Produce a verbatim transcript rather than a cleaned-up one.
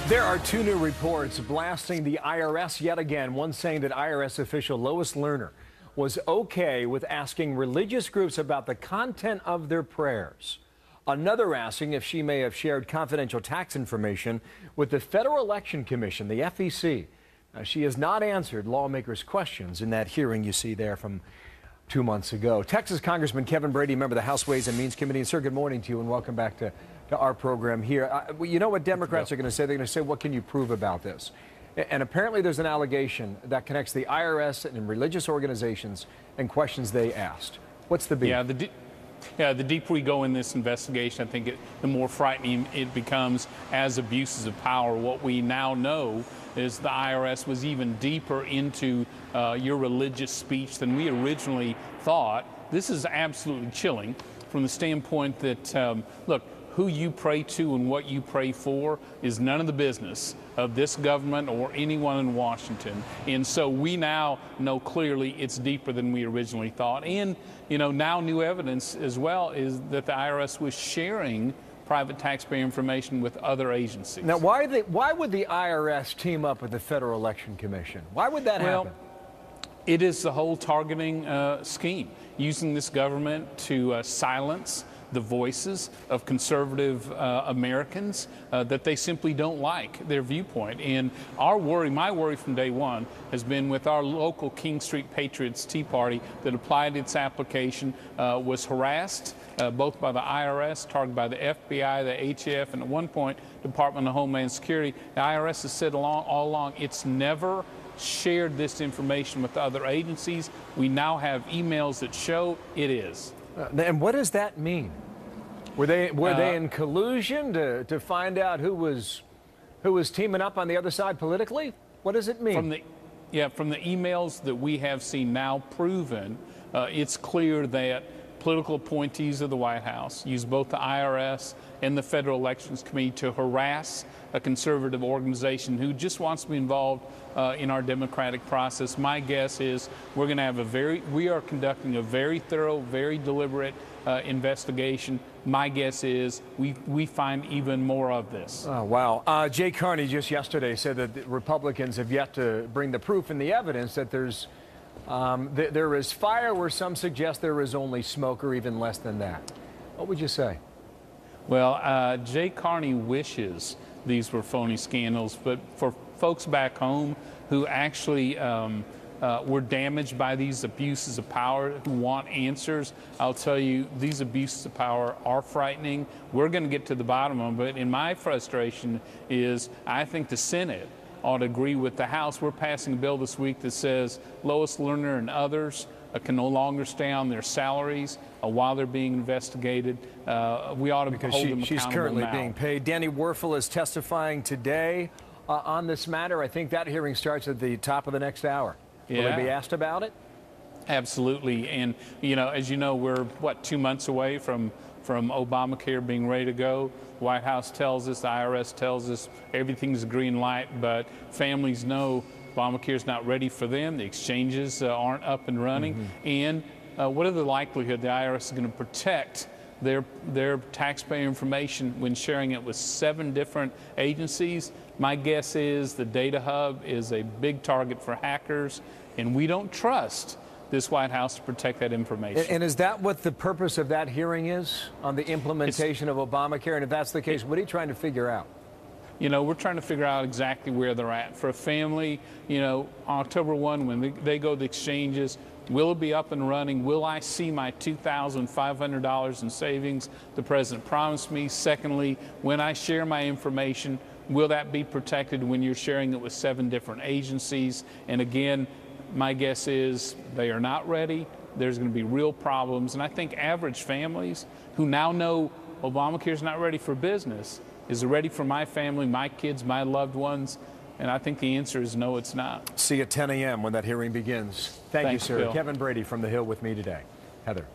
There are two new reports blasting the I R S yet again. One saying that I R S official Lois Lerner was okay with asking religious groups about the content of their prayers. Another asking if she may have shared confidential tax information with the Federal Election Commission, the F E C. Now, she has not answered lawmakers' questions in that hearing you see there from two months ago. Texas Congressman Kevin Brady, member of the House Ways and Means Committee. And sir, good morning to you and welcome back to, to our program here. Uh, well, you know what Democrats are going to say? They're going to say, what can you prove about this? And apparently there's an allegation that connects the I R S and religious organizations and questions they asked. What's the beef? Yeah, the, yeah, the deeper we go in this investigation, I think it, the more frightening it becomes as abuses of power. What we now know is the I R S was even deeper into uh, your religious speech than we originally thought. This is absolutely chilling from the standpoint that, um, look, who you pray to and what you pray for is none of the business of this government or anyone in Washington. And so we now know clearly it's deeper than we originally thought. And, you know, now new evidence as well is that the I R S was sharing private taxpayer information with other agencies. Now, why, they, why would the I R S team up with the Federal Election Commission? Why would that well, happen? It is the whole targeting uh, scheme, using this government to uh, silence the voices of conservative uh, Americans uh, that they simply don't like their viewpoint. And our worry, my worry from day one, has been with our local King Street Patriots Tea Party that applied its application, uh, was harassed uh, both by the I R S, targeted by the F B I, the H F, and at one point, Department of Homeland Security. The I R S has said along, all along it's never shared this information with other agencies. We now have emails that show it is. Uh, and what does that mean? Were they were uh, they in collusion to, to find out who was who was teaming up on the other side politically? What does it mean? From the, yeah, from the emails that we have seen now proven, uh, it's clear that political appointees of the White House use both the I R S and the Federal Elections Committee to harass a conservative organization who just wants to be involved uh, in our democratic process. My guess is we're going to have a very, we are conducting a very thorough, very deliberate uh, investigation. My guess is we, we find even more of this. Oh, wow. Uh, Jay Carney just yesterday said that the Republicans have yet to bring the proof and the evidence that there's um, th there is fire where some suggest there is only smoke or even less than that. What would you say? Well, uh, Jay Carney wishes these were phony scandals, but for folks back home who actually um, uh, were damaged by these abuses of power, who want answers, I'll tell you, these abuses of power are frightening. We're going to get to the bottom of them, but in my frustration is I think the Senate ought to agree with the House. We're passing a bill this week that says Lois Lerner and others uh, can no longer stay on their salaries uh, while they're being investigated. Uh, we ought to because hold she, them accountable she's currently now. being paid. Danny Werfel is testifying today uh, on this matter. I think that hearing starts at the top of the next hour. Will Yeah. they be asked about it? Absolutely. And, you know, as you know, we're, what, two months away from, from Obamacare being ready to go. The White House tells us, the I R S tells us everything's a green light, but families know Obamacare's not ready for them. The exchanges uh, aren't up and running. Mm-hmm. And uh, what are the likelihood the I R S is going to protect their, their taxpayer information when sharing it with seven different agencies? My guess is the data hub is a big target for hackers, and we don't trust this White House to protect that information. And, and is that what the purpose of that hearing is, on the implementation it's, of Obamacare? And if that's the case, what are you trying to figure out? You know, we're trying to figure out exactly where they're at. For a family, you know, October first, when they, they go to the exchanges, will it be up and running? Will I see my two thousand five hundred dollars in savings the president promised me? Secondly, when I share my information, will that be protected when you're sharing it with seven different agencies? And again, my guess is they are not ready. There's going to be real problems. And I think average families who now know Obamacare is not ready for business, is it ready for my family, my kids, my loved ones? And I think the answer is no, it's not. See you at ten a m when that hearing begins. Thank Thanks, you, sir. Bill. Kevin Brady from The Hill with me today. Heather.